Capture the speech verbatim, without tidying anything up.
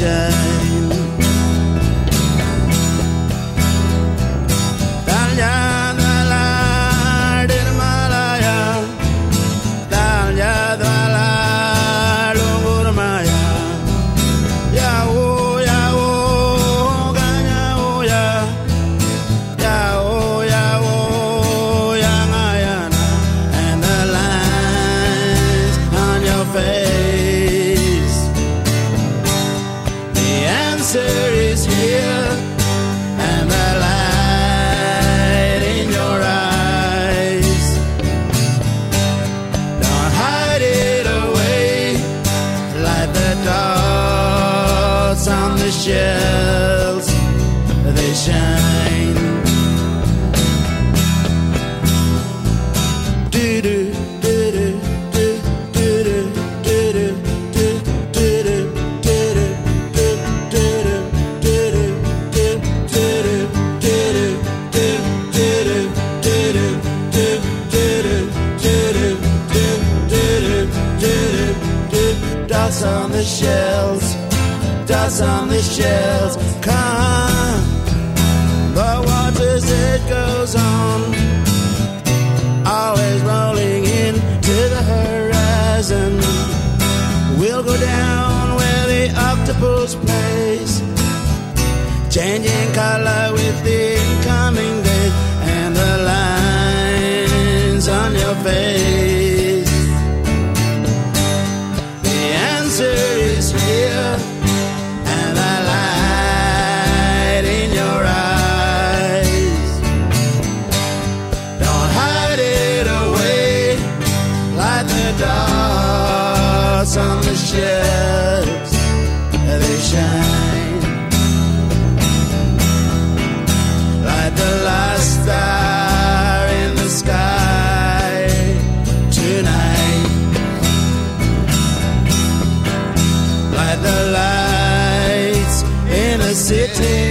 shine. Dal dalla dirmalaya, dal dalla lungurmaya, ya o ya o ganya o ya, ya o ya o ya ngayana, and the lines on your face. The answer is here, and the light in your eyes. Don't hide it away like the dots on the shells. They shine. Do-do, do-do, do-do, do-do, do-do, do-do, dots on the shells, dots on the shells. Come, the water's edge goes on, always rolling in to the horizon. We'll go down where the octopus plays, changing color with the incoming day, and the lines on your face. The answer is here, and the light in your eyes. Don't hide it away like the dots on the shelves. They shine like the last star in the sky tonight, like the lights in a city